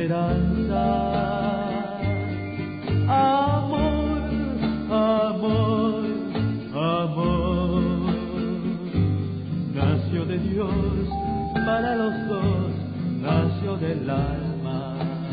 esperanza. Amor, amor, amor, nació de Dios para los dos, nació del alma.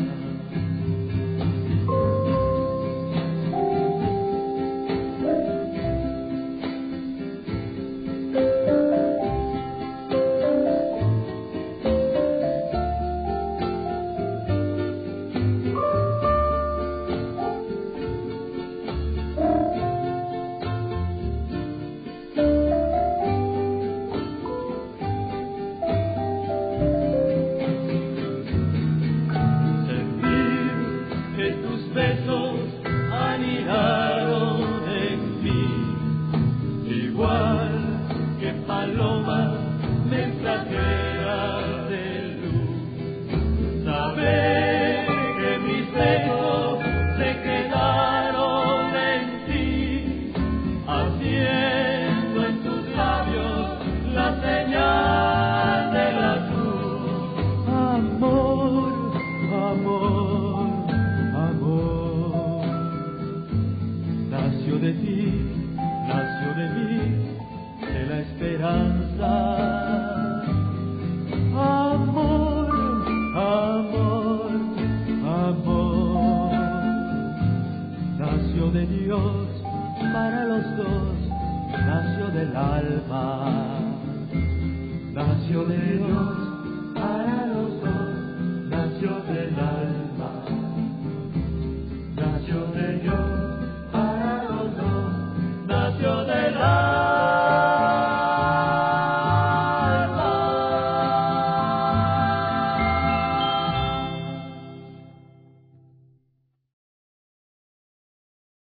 De ti, nació de mí, de la esperanza. Amor, amor, amor, nació de Dios para los dos, nació del alma. Nació de Dios para los dos, nació del alma. Nació de Dios. Nació de